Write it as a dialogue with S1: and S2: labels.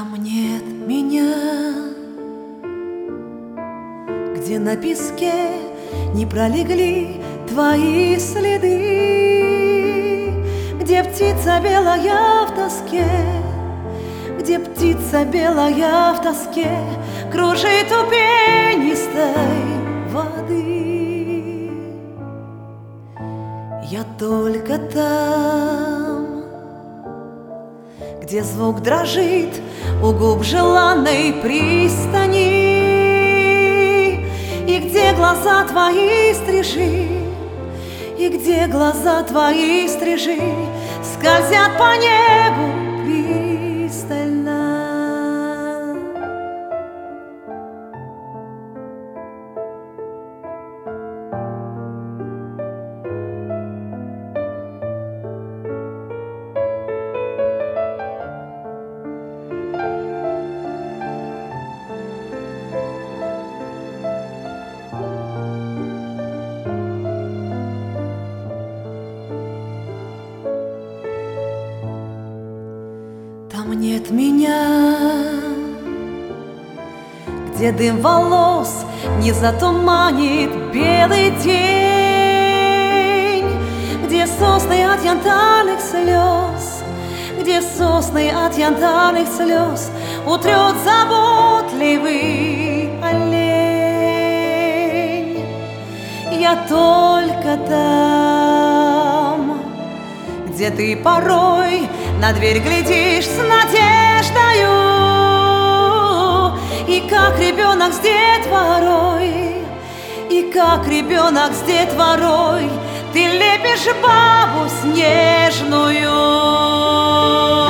S1: Там нет меня, где на песке не пролегли твои следы, где птица белая в тоске, где птица белая в тоске кружит у пенистой воды. Я только там, где звук дрожит у губ желанной пристани, и где глаза твои стрижи, и где глаза твои стрижи скользят по небу пристально. Там нет меня, где дым волос не затуманит белый день, где сосны от янтарных слез, где сосны от янтарных слез утрет заботливый олень. Я только там, где ты порой на дверь глядишь с надеждою, и как ребенок с детворой, и как ребенок с детворой ты лепишь бабу снежную.